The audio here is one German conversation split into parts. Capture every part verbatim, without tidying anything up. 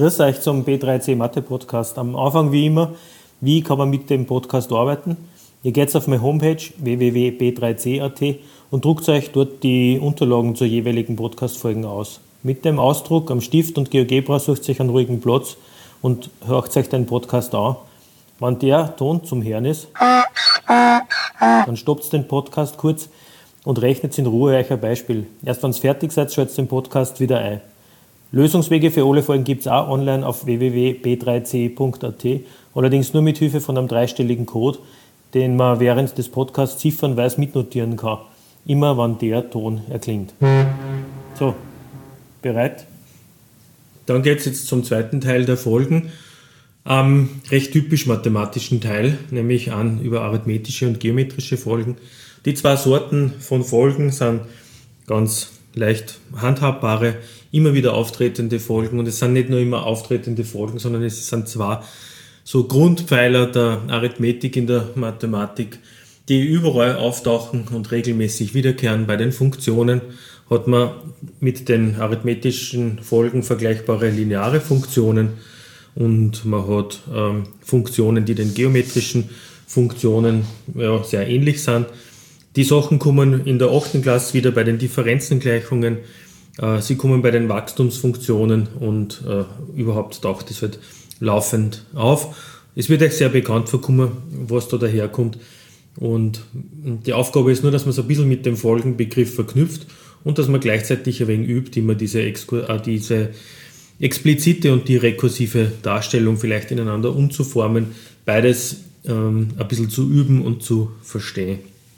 Grüß euch zum B drei C Mathe Podcast. Am Anfang wie immer, wie kann man mit dem Podcast arbeiten? Ihr geht auf meine Homepage w w w punkt b drei c punkt a t und druckt euch dort die Unterlagen zur jeweiligen Podcast-Folgen aus. Mit dem Ausdruck am Stift und GeoGebra sucht euch einen ruhigen Platz und hört euch den Podcast an. Wenn der Ton zum Hören ist, dann stoppt den Podcast kurz und rechnet in Ruhe euch ein Beispiel. Erst wenn ihr fertig seid, schaltet den Podcast wieder ein. Lösungswege für alle Folgen gibt es auch online auf w w w punkt b drei c punkt a t, allerdings nur mit Hilfe von einem dreistelligen Code, den man während des Podcasts ziffernweise mitnotieren kann, immer wenn der Ton erklingt. So, bereit? Dann geht es jetzt zum zweiten Teil der Folgen, am recht typisch mathematischen Teil, nämlich an über arithmetische und geometrische Folgen. Die zwei Sorten von Folgen sind ganz leicht handhabbare, immer wieder auftretende Folgen, und es sind nicht nur immer auftretende Folgen, sondern es sind zwei so Grundpfeiler der Arithmetik in der Mathematik, die überall auftauchen und regelmäßig wiederkehren. Bei den Funktionen hat man mit den arithmetischen Folgen vergleichbare lineare Funktionen und man hat ähm, Funktionen, die den geometrischen Funktionen ja, sehr ähnlich sind. Die Sachen kommen in der achten Klasse wieder bei den Differenzengleichungen, äh, sie kommen bei den Wachstumsfunktionen und äh, überhaupt taucht es halt laufend auf. Es wird euch sehr bekannt vorkommen, was da daherkommt, und die Aufgabe ist nur, dass man es ein bisschen mit dem Folgenbegriff verknüpft und dass man gleichzeitig ein wenig übt, immer diese, Exkur- äh, diese explizite und die rekursive Darstellung vielleicht ineinander umzuformen, beides ähm, ein bisschen zu üben und zu verstehen.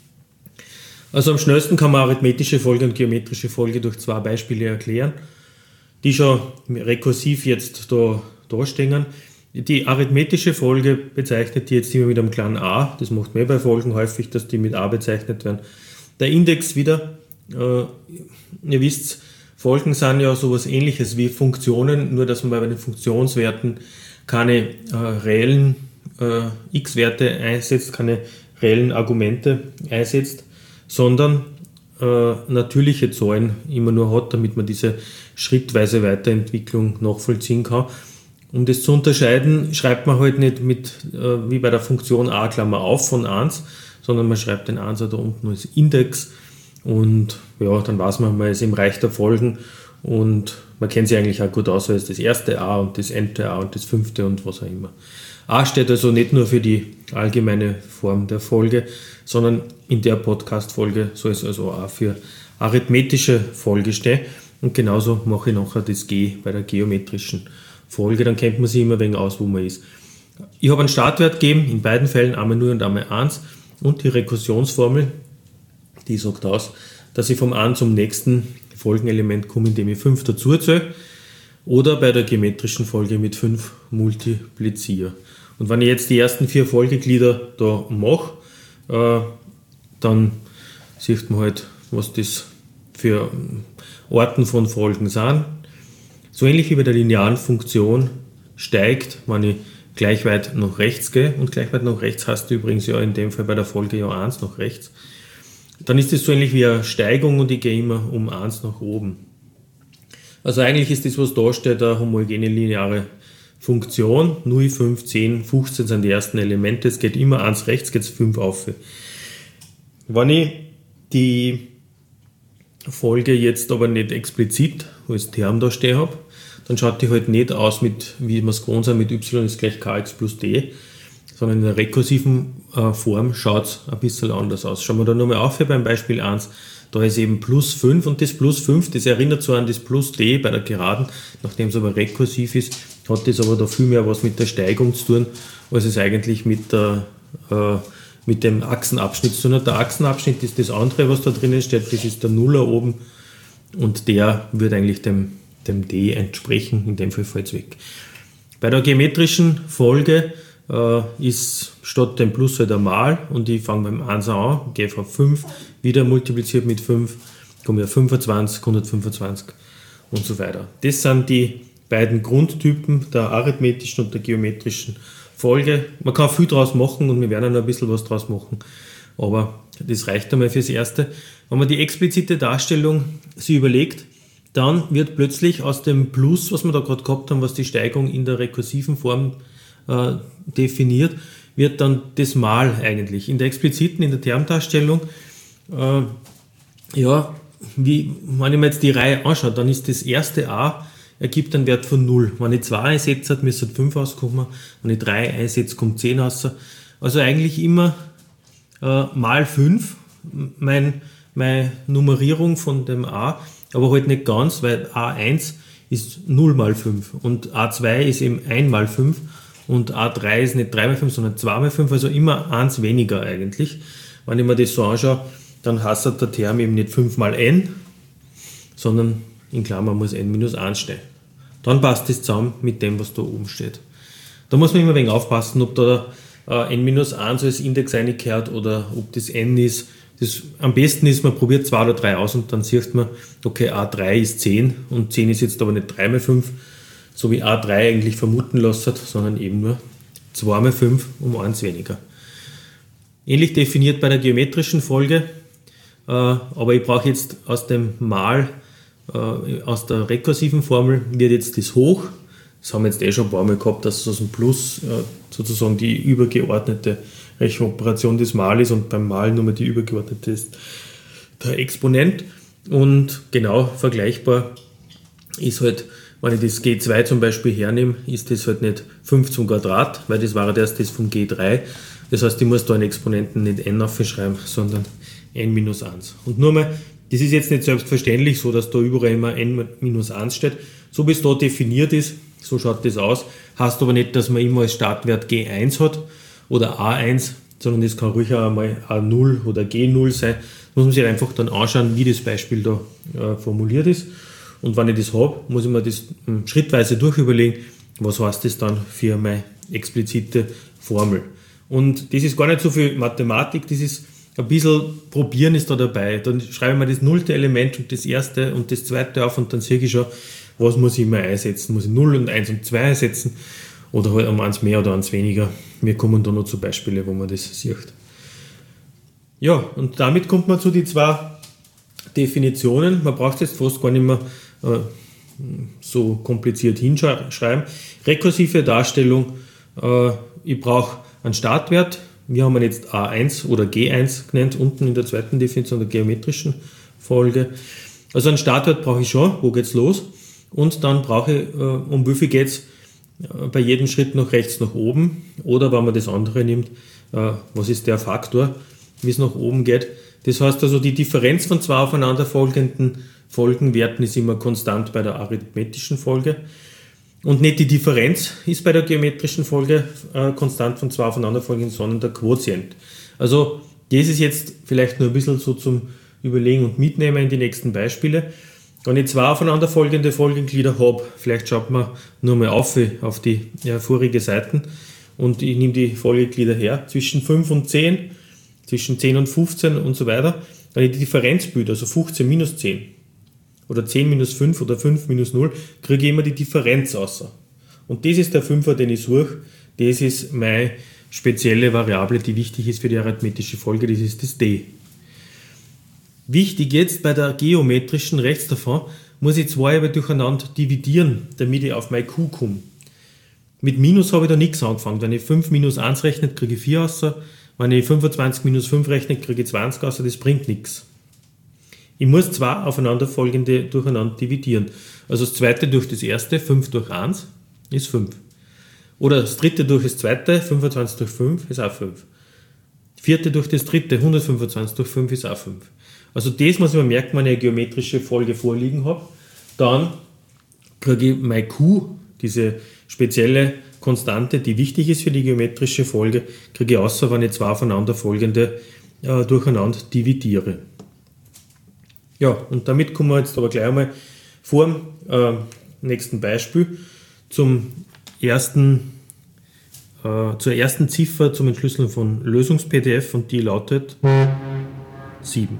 Also am schnellsten kann man arithmetische Folge und geometrische Folge durch zwei Beispiele erklären, die schon rekursiv jetzt da dastehen. Die arithmetische Folge bezeichnet die jetzt immer mit einem kleinen a, das macht man bei Folgen häufig, dass die mit a bezeichnet werden. Der Index wieder, äh, ihr wisst, Folgen sind ja sowas ähnliches wie Funktionen, nur dass man bei den Funktionswerten keine äh, reellen äh, x-Werte einsetzt, keine reellen Argumente einsetzt, sondern äh, natürliche Zahlen immer nur hat, damit man diese schrittweise Weiterentwicklung nachvollziehen kann. Um das zu unterscheiden, schreibt man halt nicht mit, äh, wie bei der Funktion a Klammer auf von eins, sondern man schreibt den eins da unten als Index, und ja, dann weiß man, man ist im Reich der Folgen und man kennt sich eigentlich auch gut aus, als das erste a und das n-te a und das fünfte und was auch immer. A steht also nicht nur für die allgemeine Form der Folge, sondern in der Podcast-Folge soll es also auch für arithmetische Folge stehen, und genauso mache ich nachher das G bei der geometrischen Folge, dann kennt man sich immer ein wenig aus, wo man ist. Ich habe einen Startwert gegeben, in beiden Fällen einmal null und einmal eins, und die Rekursionsformel, die sagt aus, dass ich vom einen zum nächsten Folgenelement komme, indem ich fünf dazu zähle, oder bei der geometrischen Folge mit fünf multipliziere. Und wenn ich jetzt die ersten vier Folgeglieder da mache, äh, dann sieht man halt, was das für Arten von Folgen sind. So ähnlich wie bei der linearen Funktion steigt, wenn ich gleich weit nach rechts gehe, und gleich weit nach rechts heißt übrigens ja in dem Fall bei der Folge ja eins nach rechts, dann ist das so ähnlich wie eine Steigung und ich gehe immer um eins nach oben. Also eigentlich ist das, was da steht, eine homogene lineare Funktion. null, fünf, zehn, fünfzehn sind die ersten Elemente, es geht immer eins rechts, geht es fünf auf. Wenn ich die Folge jetzt aber nicht explizit als Term da stehen habe, dann schaut die halt nicht aus, mit, wie wir es gewohnt sind, mit y ist gleich kx plus d, sondern in der rekursiven äh, Form schaut es ein bisschen anders aus. Schauen wir da nochmal auf hier beim Beispiel eins. Da ist eben plus fünf, und das plus fünf, das erinnert so an das plus d bei der Geraden, nachdem es aber rekursiv ist, hat das aber da viel mehr was mit der Steigung zu tun, als es eigentlich mit, der, äh, mit dem Achsenabschnitt zu tun hat. Der Achsenabschnitt ist das andere, was da drinnen steht, das ist der Nuller oben, und der wird eigentlich dem, dem d entsprechen, in dem Fall fällt es weg. Bei der geometrischen Folge äh, ist statt dem Plus halt ein Mal, und ich fange beim eins an, gehe auf fünf, wieder multipliziert mit fünf, komme ich auf fünfundzwanzig, hundertfünfundzwanzig und so weiter. Das sind die beiden Grundtypen der arithmetischen und der geometrischen Folge. Man kann viel draus machen, und wir werden noch ein bisschen was draus machen, aber das reicht einmal fürs Erste. Wenn man die explizite Darstellung sich überlegt, dann wird plötzlich aus dem Plus, was wir da gerade gehabt haben, was die Steigung in der rekursiven Form äh, definiert, wird dann das Mal eigentlich. In der expliziten, in der Termdarstellung, äh, ja, wie, wenn ich mir jetzt die Reihe anschaue, dann ist das erste a ergibt einen Wert von null. Wenn ich zwei einsetze, müsste fünf rauskommen. Wenn ich drei einsetze, kommt zehn raus. Also eigentlich immer äh, mal fünf, mein, meine Nummerierung von dem a, aber halt nicht ganz, weil a eins ist null mal fünf und a zwei ist eben eins mal fünf und a drei ist nicht drei mal fünf, sondern zwei mal fünf, also immer eins weniger eigentlich. Wenn ich mir das so anschaue, dann heißt der Term eben nicht fünf mal n, sondern in Klammern muss n minus eins stehen. Dann passt das zusammen mit dem, was da oben steht. Da muss man immer ein wenig aufpassen, ob da äh, n minus eins als Index reingehört oder ob das n ist. Das, am besten ist, man probiert zwei oder drei aus und dann sieht man, okay, a drei ist zehn und zehn ist jetzt aber nicht drei mal fünf, so wie a drei eigentlich vermuten lassen, sondern eben nur zwei mal fünf um eins weniger. Ähnlich definiert bei der geometrischen Folge, äh, aber ich brauche jetzt aus dem Mal, äh, aus der rekursiven Formel, wird jetzt das hoch. Das haben wir jetzt eh schon ein paar Mal gehabt, dass aus dem Plus äh, sozusagen die übergeordnete Rechenoperation des Mal ist und beim Mal nur mehr die übergeordnete ist der Exponent. Und genau vergleichbar ist halt, wenn ich das G zwei zum Beispiel hernehme, ist das halt nicht fünf zum Quadrat, weil das war erst das vom G drei. Das heißt, ich muss da einen Exponenten nicht n aufschreiben, sondern n minus eins. Und nur mal, das ist jetzt nicht selbstverständlich so, dass da überall immer n minus eins steht. So wie es da definiert ist, so schaut das aus. Heißt aber nicht, dass man immer als Startwert G eins hat oder a eins, sondern das kann ruhig auch einmal a null oder G null sein. Da muss man sich einfach dann anschauen, wie das Beispiel da äh, formuliert ist. Und wenn ich das habe, muss ich mir das äh, schrittweise durchüberlegen, was heißt das dann für meine explizite Formel. Und das ist gar nicht so viel Mathematik, das ist ein bisschen Probieren ist da dabei. Dann schreibe ich mir das nullte Element und das erste und das zweite auf und dann sehe ich schon, was muss ich immer einsetzen. Muss ich null und eins und zwei einsetzen oder halt um eins mehr oder eins weniger. Wir kommen da noch zu Beispielen, wo man das sieht. Ja, und damit kommt man zu den zwei Definitionen. Man braucht es jetzt fast gar nicht mehr äh, so kompliziert hinschreiben. Rekursive Darstellung, äh, ich brauche einen Startwert. Wir haben ihn jetzt a eins oder G eins genannt, unten in der zweiten Definition der geometrischen Folge. Also einen Startwert brauche ich schon, wo geht's los? Und dann brauche ich, äh, um wie viel geht es äh, bei jedem Schritt nach rechts nach oben. Oder wenn man das andere nimmt, äh, was ist der Faktor, wie es nach oben geht. Das heißt also, die Differenz von zwei aufeinanderfolgenden Folgenwerten ist immer konstant bei der arithmetischen Folge. Und nicht die Differenz ist bei der geometrischen Folge äh, konstant von zwei aufeinanderfolgenden, sondern der Quotient. Also das ist jetzt vielleicht nur ein bisschen so zum Überlegen und Mitnehmen in die nächsten Beispiele. Wenn ich zwei aufeinanderfolgende Folgenglieder habe, vielleicht schaut man nur mal auf, auf die ja, vorige Seiten und ich nehme die Folgeglieder her, zwischen fünf und zehn, zwischen zehn und fünfzehn und so weiter. Wenn ich die Differenz bilde, also fünfzehn minus zehn oder zehn minus fünf oder fünf minus null, kriege ich immer die Differenz raus. Und das ist der Fünfer, den ich suche. Das ist meine spezielle Variable, die wichtig ist für die arithmetische Folge, das ist das d. Wichtig jetzt bei der geometrischen rechts davon, muss ich zwei aber durcheinander dividieren, damit ich auf mein Q komme. Mit Minus habe ich da nichts angefangen. Wenn ich fünf minus eins rechne, kriege ich vier raus. Wenn ich fünfundzwanzig minus fünf rechne, kriege ich zwanzig raus. Das bringt nichts. Ich muss zwei aufeinanderfolgende durcheinander dividieren. Also das zweite durch das erste, fünf durch eins, ist fünf. Oder das dritte durch das zweite, fünfundzwanzig durch fünf, ist auch fünf. Vierte durch das dritte, hundertfünfundzwanzig durch fünf, ist auch fünf. Also das muss ich mir merken, wenn ich eine geometrische Folge vorliegen habe. Dann kriege ich mein Q, diese spezielle Konstante, die wichtig ist für die geometrische Folge, kriege ich außer, wenn ich zwei aufeinanderfolgende äh, durcheinander dividiere. Ja, und damit kommen wir jetzt aber gleich einmal vor dem äh, nächsten Beispiel zum ersten, äh, zur ersten Ziffer zum Entschlüsseln von Lösungs-P D F und die lautet sieben.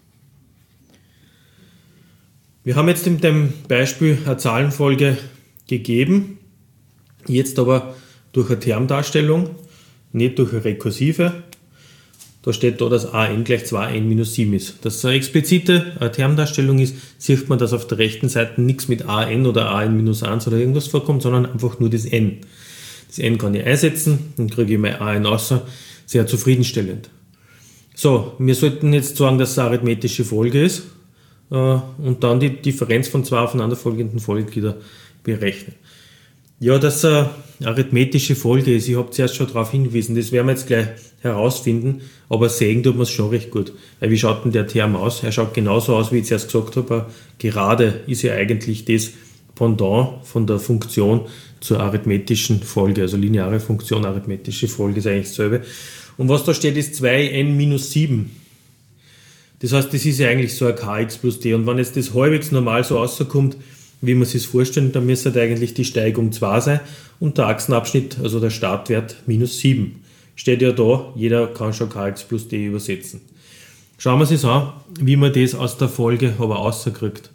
Wir haben jetzt in dem Beispiel eine Zahlenfolge gegeben, jetzt aber durch eine Termdarstellung, nicht durch eine rekursive. da steht da, dass a n gleich zwei n minus sieben ist. Dass es eine explizite eine Termdarstellung ist, sieht man, dass auf der rechten Seite nichts mit a n oder a n minus eins oder irgendwas vorkommt, sondern einfach nur das n. Das n kann ich einsetzen, dann kriege ich mein a n raus. Sehr zufriedenstellend. So, wir sollten jetzt sagen, dass es eine arithmetische Folge ist äh, und dann die Differenz von zwei aufeinanderfolgenden Folgegliedern berechnen. Ja, dass es eine arithmetische Folge ist, ich habe zuerst schon darauf hingewiesen, das werden wir jetzt gleich herausfinden, aber sehen tut man es schon recht gut. Weil wie schaut denn der Term aus? Er schaut genauso aus, wie ich zuerst gesagt habe, gerade ist ja eigentlich das Pendant von der Funktion zur arithmetischen Folge, also lineare Funktion, arithmetische Folge ist eigentlich dasselbe. Und was da steht, ist zwei n minus sieben. Das heißt, das ist ja eigentlich so ein kx plus d. Und wenn jetzt das halbwegs normal so rauskommt, wie man sich das vorstellt, dann müsste halt eigentlich die Steigung zwei sein und der Achsenabschnitt, also der Startwert, minus sieben. Steht ja da, jeder kann schon kx plus d übersetzen. Schauen wir uns an, wie man das aus der Folge aber rauskriegt.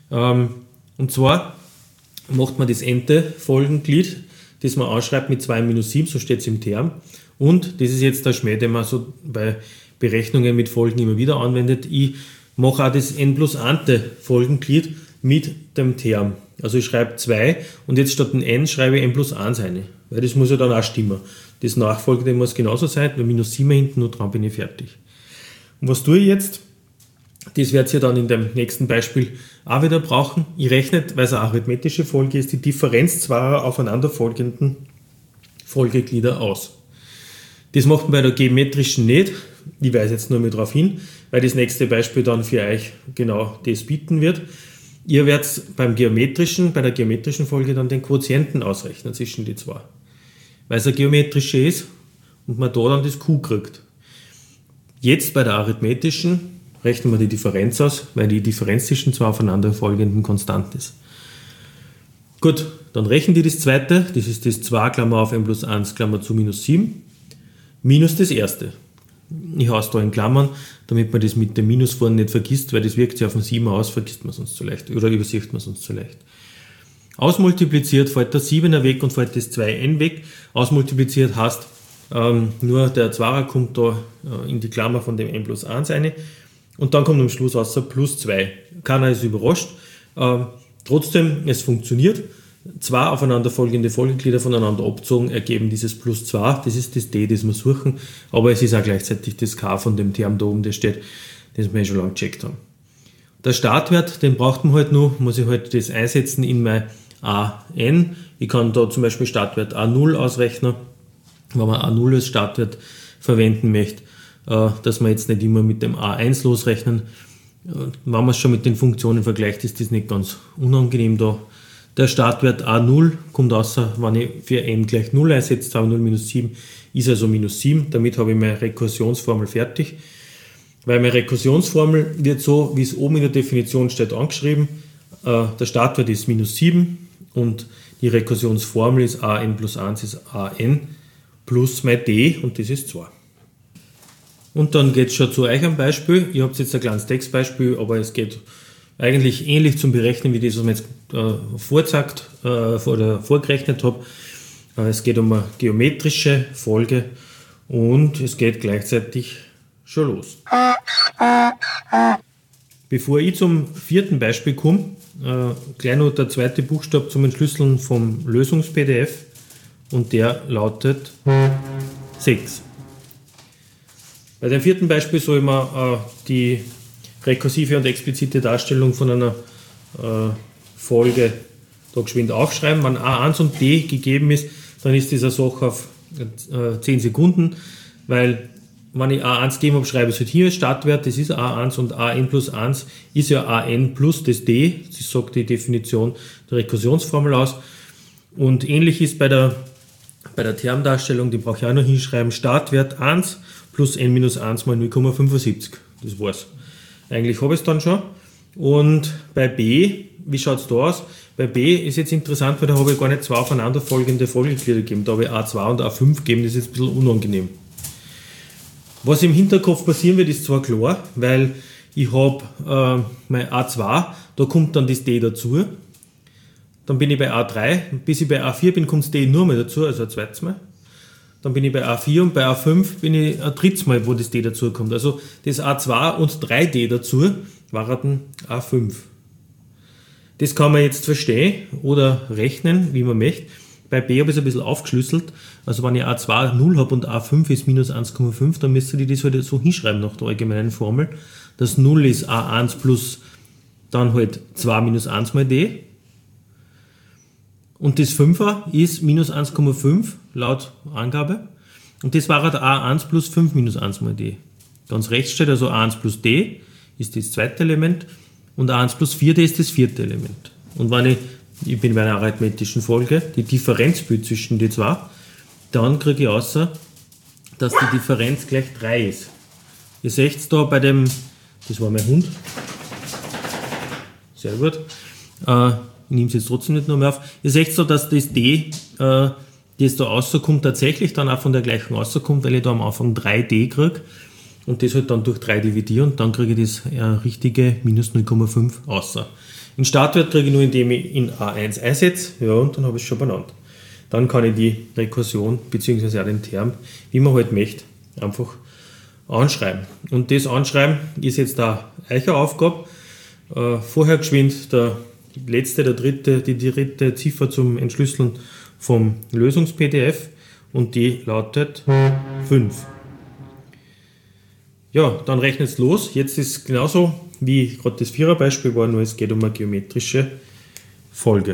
Und zwar macht man das n-te Folgenglied, das man anschreibt mit zwei minus sieben, so steht es im Term. Und das ist jetzt der Schmäh, den man so bei Berechnungen mit Folgen immer wieder anwendet. Ich mache auch das n plus eins-te Folgenglied mit dem Term. Also ich schreibe zwei und jetzt statt ein n schreibe ich n plus eins rein. Weil das muss ja dann auch stimmen. Das Nachfolgende muss genauso sein, weil minus sieben hinten, nur dran bin ich fertig. Und was tue ich jetzt? Das werdet ihr dann in dem nächsten Beispiel auch wieder brauchen. Ich rechne, weil es eine arithmetische Folge ist, die Differenz zweier aufeinanderfolgenden Folgeglieder aus. Das macht man bei der geometrischen nicht. Ich weise jetzt nur mal darauf hin, weil das nächste Beispiel dann für euch genau das bieten wird. Ihr werdet beim geometrischen, bei der geometrischen Folge dann den Quotienten ausrechnen zwischen die zwei. Weil es eine geometrische ist und man da dann das Q kriegt. Jetzt bei der arithmetischen rechnen wir die Differenz aus, weil die Differenz zwischen zwei aufeinanderfolgenden konstant ist. Gut, dann rechnen die das zweite, das ist das zwei, Klammer auf n plus eins, Klammer zu minus sieben, minus das erste. Ich haue es da in Klammern, damit man das mit dem Minus vorne nicht vergisst, weil das wirkt sich auf den sieben aus, vergisst man sonst zu leicht oder übersieht man sonst zu leicht. Ausmultipliziert fällt der siebener weg und fällt das zwei n weg. Ausmultipliziert heißt, ähm, nur der Zweier kommt da äh, in die Klammer von dem n plus eins rein und dann kommt am Schluss raus plus zwei. Keiner ist überrascht. Ähm, trotzdem, es funktioniert. Zwei aufeinanderfolgende Folgeglieder voneinander abgezogen ergeben dieses plus zwei, das ist das d, das wir suchen, aber es ist auch gleichzeitig das k von dem Term da oben, das steht, das wir schon lange gecheckt haben. Der Startwert, den braucht man halt noch, muss ich halt das einsetzen in mein a n. Ich kann da zum Beispiel Startwert a null ausrechnen, wenn man a null als Startwert verwenden möchte, dass man jetzt nicht immer mit dem a eins losrechnen. Wenn man es schon mit den Funktionen vergleicht, ist das nicht ganz unangenehm da. Der Startwert a null kommt raus, wenn ich für n gleich null einsetze, zwei null minus sieben, ist also minus sieben. Damit habe ich meine Rekursionsformel fertig. Weil meine Rekursionsformel wird so, wie es oben in der Definition steht, angeschrieben. Der Startwert ist minus sieben und die Rekursionsformel ist a n plus eins ist a n plus mein d und das ist zwei. Und dann geht es schon zu euch ein Beispiel. Ihr habt jetzt ein kleines Textbeispiel, aber es geht eigentlich ähnlich zum Berechnen wie das, was ich jetzt äh, vorzeigt äh, oder vorgerechnet habe. Äh, es geht um eine geometrische Folge und es geht gleichzeitig schon los. Bevor ich zum vierten Beispiel komme, äh, gleich noch der zweite Buchstabe zum Entschlüsseln vom Lösungs-P D F und der lautet sechs. Bei dem vierten Beispiel soll man äh, die rekursive und explizite Darstellung von einer äh, Folge da geschwind aufschreiben. Wenn a eins und d gegeben ist, dann ist diese Sache auf äh, zehn Sekunden, weil wenn ich a eins gegeben habe, schreibe ich es halt hier als Startwert, das ist a eins und a n plus eins ist ja a n plus das d, das sagt die Definition der Rekursionsformel aus. Und ähnlich ist bei der, bei der Termdarstellung, die brauche ich auch noch hinschreiben, Startwert eins plus n minus eins mal null Komma fünfundsiebzig, das war's. Eigentlich habe ich es dann schon. Und bei b, wie schaut es da aus? Bei b ist jetzt interessant, weil da habe ich gar nicht zwei aufeinanderfolgende Folgeglieder gegeben. Da habe ich a zwei und a fünf gegeben, das ist jetzt ein bisschen unangenehm. Was im Hinterkopf passieren wird, ist zwar klar, weil ich habe äh, mein a zwei, da kommt dann das d dazu. Dann bin ich bei a drei, bis ich bei a vier bin, kommt das d nur mal dazu, also ein zweites Mal. dann bin ich bei A vier und bei A fünf bin ich ein drittes Mal, wo das D dazu kommt. Also das A zwei und drei D dazu waren A fünf. Das kann man jetzt verstehen oder rechnen, wie man möchte. Bei B habe ich es ein bisschen aufgeschlüsselt. Also wenn ich A zwei null habe und A fünf ist minus eins Komma fünf, dann müsst ihr das halt so hinschreiben nach der allgemeinen Formel. Das null ist A eins plus dann halt zwei minus eins mal D. Und das fünfer ist minus eins Komma fünf laut Angabe. Und das war halt A eins plus fünf minus eins mal D. Ganz rechts steht also A eins plus D ist das zweite Element und A eins plus vier D ist das vierte Element. Und wenn ich, ich bin bei einer arithmetischen Folge, die Differenz bildet zwischen die zwei, dann kriege ich außer, dass die Differenz gleich drei ist. Ihr seht es da bei dem, das war mein Hund, sehr gut, äh, ich nehme es jetzt trotzdem nicht noch mehr auf, ihr seht da, dass das D, äh, das da rauskommt, tatsächlich dann auch von der gleichen rauskommt, weil ich da am Anfang drei D kriege und das halt dann durch drei dividiere und dann kriege ich das äh, richtige minus null Komma fünf außer. Den Startwert kriege ich nur, indem ich in A eins einsetze, ja, und dann habe ich es schon benannt. Dann kann ich die Rekursion bzw. auch den Term, wie man halt möchte, einfach anschreiben. Und das Anschreiben ist jetzt da eure Aufgabe. Äh, vorher geschwind der letzte, der dritte, die dritte Ziffer zum Entschlüsseln vom Lösungs-P D F und die lautet fünf. Ja, dann rechnet es los. Jetzt ist es genauso wie gerade das Vierer-Beispiel war, nur es geht um eine geometrische Folge.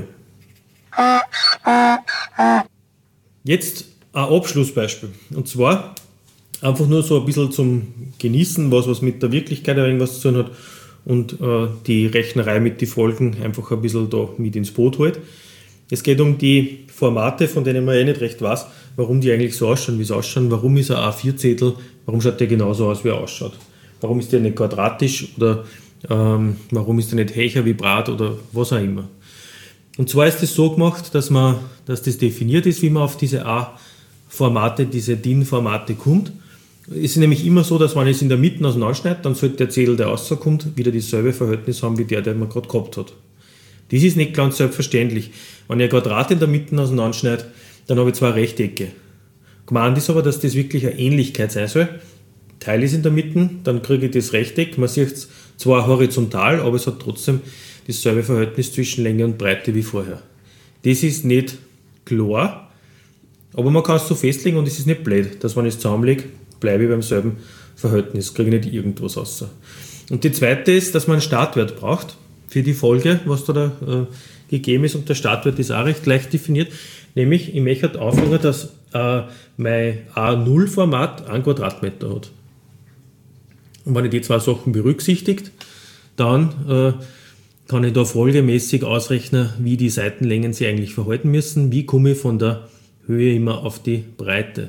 Jetzt ein Abschlussbeispiel. Und zwar einfach nur so ein bisschen zum Genießen, was was mit der Wirklichkeit irgendwas zu tun hat und äh, die Rechnerei mit den Folgen einfach ein bisschen da mit ins Boot holt. Es geht um die Formate, von denen man eh nicht recht weiß, warum die eigentlich so ausschauen, wie sie ausschauen. Warum ist ein A vier Zettel, warum schaut der genauso aus, wie er ausschaut? Warum ist der nicht quadratisch oder ähm, warum ist der nicht höher wie Brat oder was auch immer? Und zwar ist es so gemacht, dass, man, dass das definiert ist, wie man auf diese A-Formate, diese D I N-Formate kommt. Es ist nämlich immer so, dass wenn ich es in der Mitte auseinanderschneide, dann sollte der Zettel, der rauskommt, wieder dasselbe Verhältnis haben wie der, den man gerade gehabt hat. Das ist nicht ganz selbstverständlich. Wenn ich ein Quadrat in der Mitte auseinanderschneide, dann habe ich zwei Rechtecke. Gemeint ist aber, dass das wirklich eine Ähnlichkeit sein soll. Teil ist in der Mitte, dann kriege ich das Rechteck. Man sieht es zwar horizontal, aber es hat trotzdem dasselbe Verhältnis zwischen Länge und Breite wie vorher. Das ist nicht klar, aber man kann es so festlegen und es ist nicht blöd, dass wenn ich es zusammenlege, bleibe ich beim selben Verhältnis, kriege ich nicht irgendwas raus. Und die zweite ist, dass man einen Startwert braucht für die Folge, was da, da äh, gegeben ist, und der Startwert ist auch recht leicht definiert, nämlich ich möchte anfangen, dass äh, mein A null Format einen Quadratmeter hat. Und wenn ich die zwei Sachen berücksichtigt, dann äh, kann ich da folgemäßig ausrechnen, wie die Seitenlängen sich eigentlich verhalten müssen, wie komme ich von der Höhe immer auf die Breite.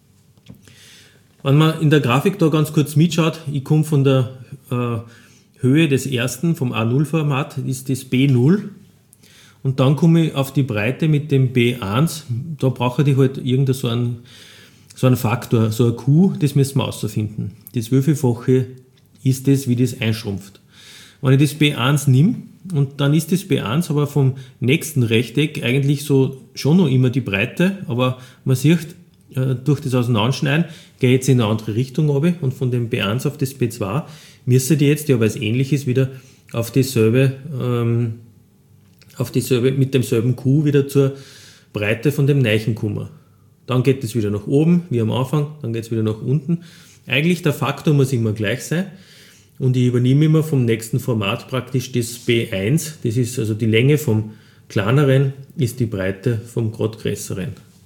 Wenn man in der Grafik da ganz kurz mitschaut, ich komme von der äh, Höhe des ersten, vom A null Format, ist das B null, und dann komme ich auf die Breite mit dem B eins, da brauche ich halt irgendeinen so einen, so einen Faktor, so ein Q, das müssen wir herausfinden. Das wievielfache ist das, wie das einschrumpft. Wenn ich das B eins nehme, und dann ist das B eins aber vom nächsten Rechteck eigentlich so schon noch immer die Breite, aber man sieht, äh, durch das Auseinanderschneiden gehe ich jetzt in eine andere Richtung runter, und von dem B eins auf das B zwei müsste die jetzt, ja, weil es ähnlich ist, wieder auf dieselbe, ähm, auf dieselbe, mit demselben Q wieder zur Breite von dem Neichen kommen. Dann geht es wieder nach oben, wie am Anfang, dann geht es wieder nach unten. Eigentlich der Faktor muss immer gleich sein. Und ich übernehme immer vom nächsten Format praktisch das B eins, das ist also die Länge vom kleineren, ist die Breite vom gerade größeren.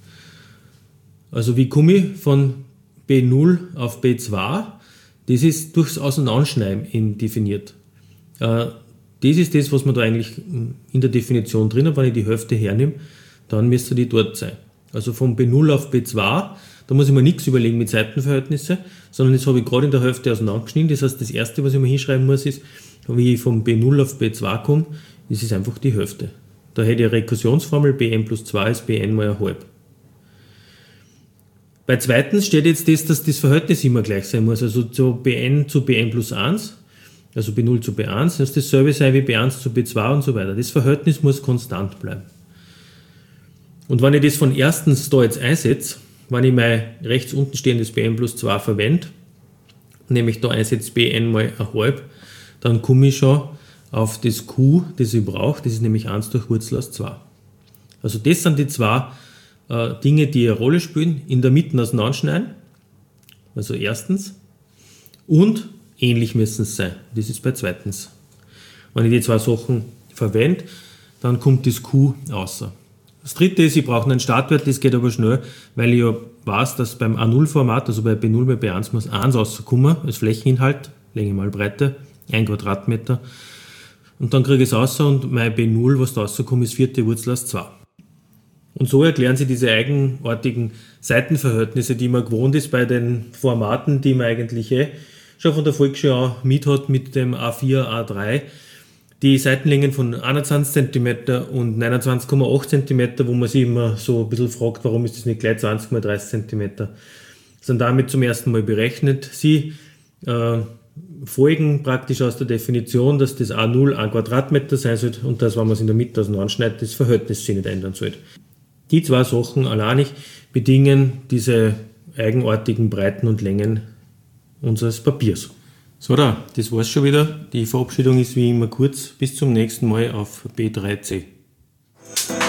Also wie komme ich von B null auf B zwei? Das ist durchs Auseinanderschneiden definiert. Das ist das, was man da eigentlich in der Definition drin hat. Wenn ich die Hälfte hernehme, dann müsste die dort sein. Also von B null auf B zwei, da muss ich mir nichts überlegen mit Seitenverhältnissen, sondern das habe ich gerade in der Hälfte auseinandergeschnitten. Das heißt, das erste, was ich mir hinschreiben muss, ist, wie ich von B null auf B zwei komme, das ist einfach die Hälfte. Da hätte ich eine Rekursionsformel, Bn plus zwei ist Bn mal ein halb. Bei zweitens steht jetzt das, dass das Verhältnis immer gleich sein muss, also zu Bn zu Bn plus eins, also B null zu B eins, das dasselbe sein wie B eins zu B zwei und so weiter. Das Verhältnis muss konstant bleiben. Und wenn ich das von erstens da jetzt einsetze, wenn ich mein rechts unten stehendes B N plus zwei verwende, nämlich da einsetze B N mal ein halb, dann komme ich schon auf das Q, das ich brauche, das ist nämlich eins durch Wurzel aus zwei. Also das sind die zwei äh, Dinge, die eine Rolle spielen. In der Mitte auseinanderschneiden, also erstens, und ähnlich müssen es sein. Das ist bei zweitens. Wenn ich die zwei Sachen verwende, dann kommt das Q raus. Das dritte ist, ich brauche einen Startwert, das geht aber schnell, weil ich ja weiß, dass beim A null Format, also bei B null bei B eins muss eins rauskommen, als Flächeninhalt, Länge mal Breite, ein Quadratmeter. Und dann kriege ich es raus und mein B null, was da rauskommt, ist vierte Wurzel aus zwei. Und so erklären sie diese eigenartigen Seitenverhältnisse, die man gewohnt ist bei den Formaten, die man eigentlich eh schon von der Volksschule an mit hat, mit dem A vier, A drei. Die Seitenlängen von einundzwanzig Zentimeter und neunundzwanzig Komma acht Zentimeter, wo man sich immer so ein bisschen fragt, warum ist das nicht gleich zwanzig mal dreißig Zentimeter, sind damit zum ersten Mal berechnet. Sie äh, folgen praktisch aus der Definition, dass das A null ein Quadratmeter sein sollte und dass, wenn man es in der Mitte auseinanderschneidet, das Verhältnis sich nicht ändern sollte. Die zwei Sachen alleinig bedingen diese eigenartigen Breiten und Längen unseres Papiers. So, da, das war's schon wieder. Die Verabschiedung ist wie immer kurz. Bis zum nächsten Mal auf B drei C.